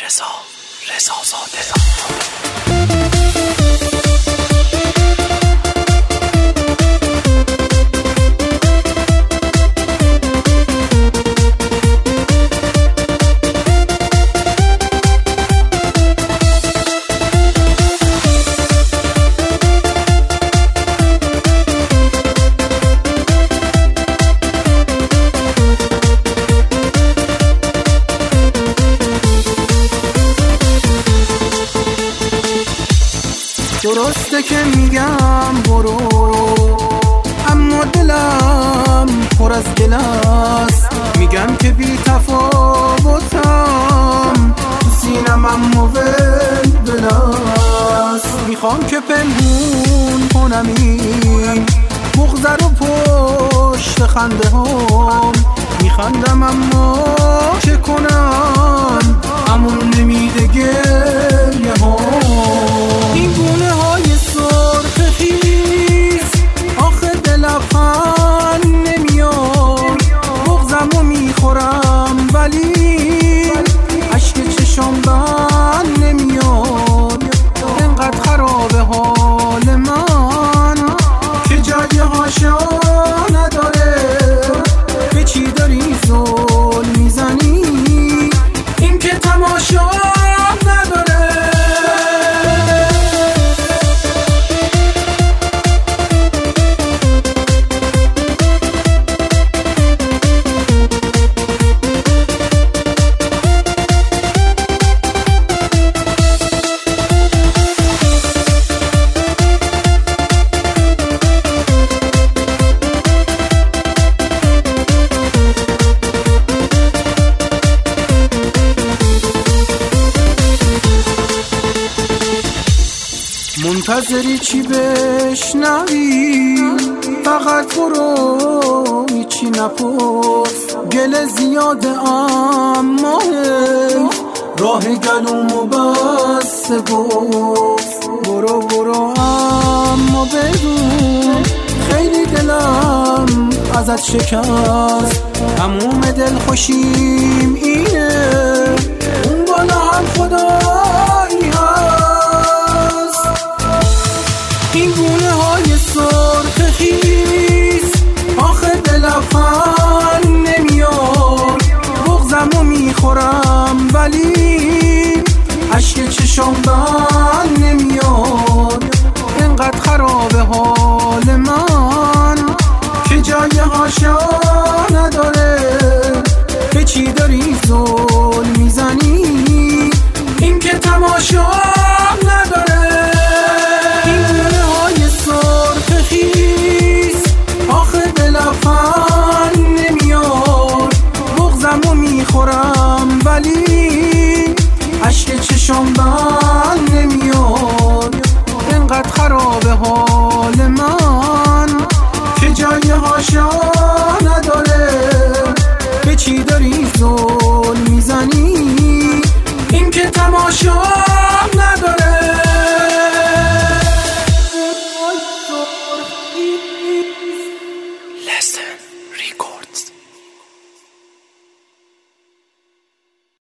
رضا زاده. درسته که میگم برو، اما دلم پر از گل است. میگم که بی تفاوتم، سینم اما ول است. میخوام که پنهون کنم این بغض رو پشت خنده هم. میخندم اما چه کنم، امون نمیده گریه هم. این گونه های سرخ خیز آخه دلبخند نمیاد. بغضمو میخورم ولی اشک چشام بند نمیاد. انقدر خرابه حال من که جای هاشا نداره. به چی داری زل میزنی، این که تماشا نداره. منتظری چی بشنوی، فقط برو هیچی نپرس. گل زیاده اما راه گلومو بسته گفت. برو اما بدون خیلی دلم ازت شکست. تموم دل خوشیم اینه، اون بالا هم خدایی هست. این گونه های سرخ خیز آخه دلبخند نمیاد. بغضمو میخورم ولی